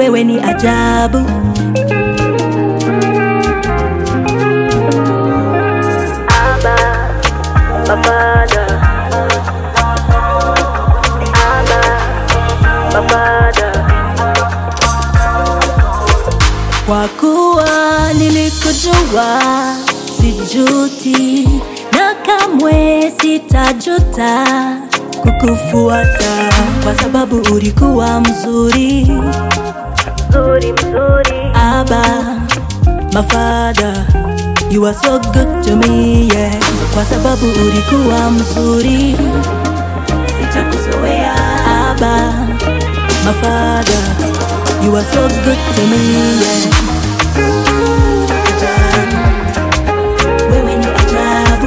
wewe ni ajabu. Abba, Father. Abba, Father. Kwa kuwa nilikujua sijuti, na kamwe sitajuta kukufuata, kwa sababu ulikuwa mzuri. Abba, my Father, you are so good to me, yeah. Kwa sababu ulikuwa mzuri, sitakuzoea. Abba, my Father, you are so good to me, yeah. Ajabu, wewe ni ajabu.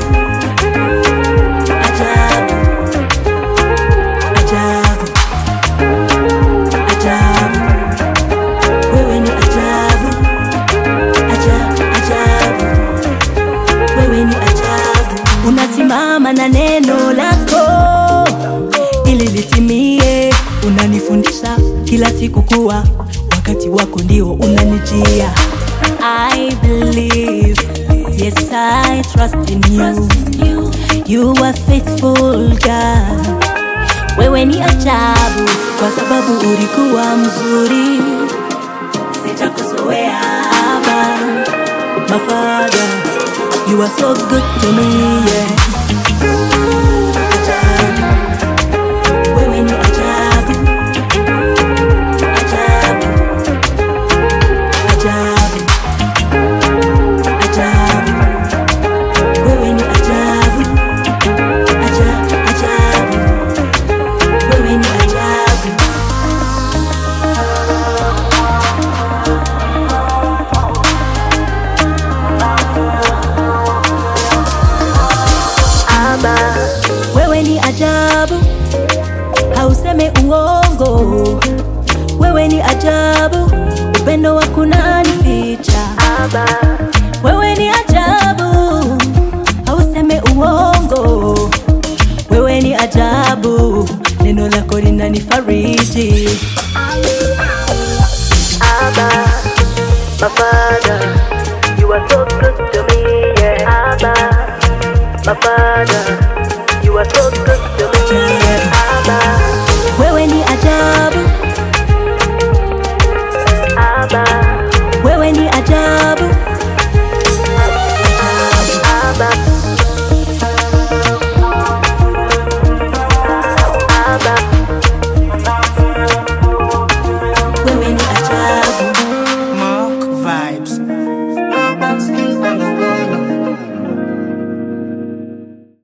Ajabu, ajabu, ajabu, wewe ni ajabu. Ajabu, wewe ni ajabu. Unasimama na neno lako ili litimie. Unanifundisha kila siku kuwa wakati wako ndio unanijia. I believe, yes I trust in you. You are faithful God. Wewe ni ajabu, kwa sababu ulikuwa mzuri. Sitakuzoea. Abba, my Father, you are so good to me, yeah. Wewe ni ajabu. Ajabu, ajabu, ajabu, wewe ni ajabu. Ajabu, wewe ni ajabu. Abba, Wewe ni ajabu, hauseme uongo. Wewe ni ajabu, upendo wako unanificha. Abba, Wewe ni ajabu, hauseme uongo. Wewe ni ajabu, neno lako linanifariji. Abba, my Father, you are so good to me, yeah. Abba, my Father.